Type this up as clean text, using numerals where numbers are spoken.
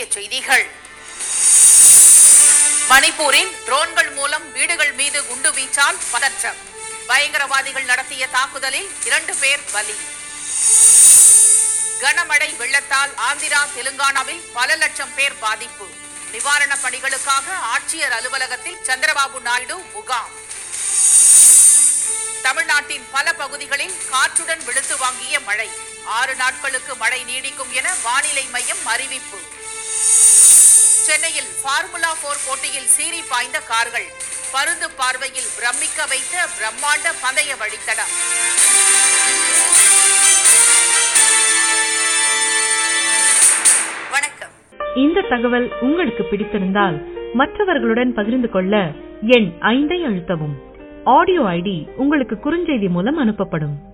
செய்திகள். மணிப்பூரில் ட்ரோன்கள் மூலம் வீடுகள் மீது குண்டு வீச்சால் பதற்றம். பயங்கரவாதிகள் நடத்திய தாக்குதலில் 2 பேர் பலி. கனமழை வெள்ளத்தால் ஆந்திரா, தெலுங்கானாவில் பல லட்சம் பேர் பாதிப்பு. நிவாரணப் பணிகளுக்காக ஆட்சியர் அலுவலகத்தில் சந்திரபாபு நாயுடு முகாம். தமிழ்நாட்டின் பல பகுதிகளில் காற்றுடன் வெளுத்து வாங்கிய மழை. 6 நாட்களுக்கு மழை நீடிக்கும் என வானிலை மையம் அறிவிப்பு. சென்னையில் ஃபார்முலா 4 போட்டியில் சீறி பாய்ந்த கார்கள். பருந்து பார்வையில் பிரமிக்க வைத்த பிரம்மாண்ட பந்தய வழித்தடம். வணக்கம். இந்த தகவல் உங்களுக்கு பிடித்திருந்தால் மற்றவர்களுடன் பகிர்ந்து கொள்ள எண் 5 ஐ அழுத்தவும். ஆடியோ ஐடி உங்களுக்கு குறுஞ்செய்தி மூலம் அனுப்பப்படும்.